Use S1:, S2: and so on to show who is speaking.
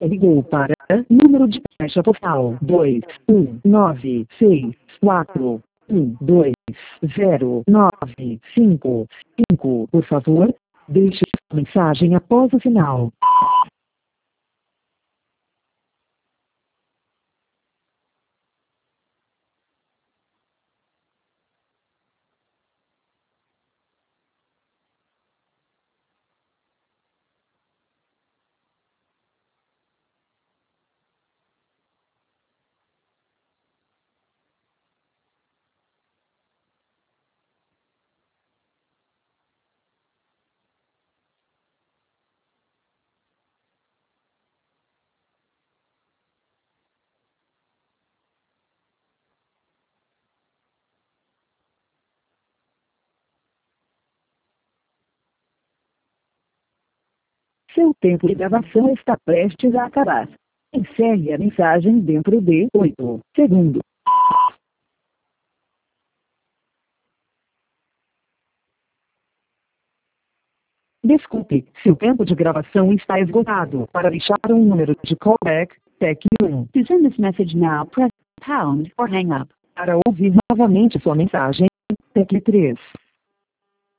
S1: Ligou para número de caixa postal 21964120955. Por favor, deixe sua mensagem após o sinal. Seu tempo de gravação está prestes a acabar. Encerre a mensagem dentro de 8 segundos. Desculpe, seu tempo de gravação está esgotado. Para deixar um número de callback, TEC 1. To send this message now, press pound or hang up. Para ouvir novamente sua mensagem, TEC 3.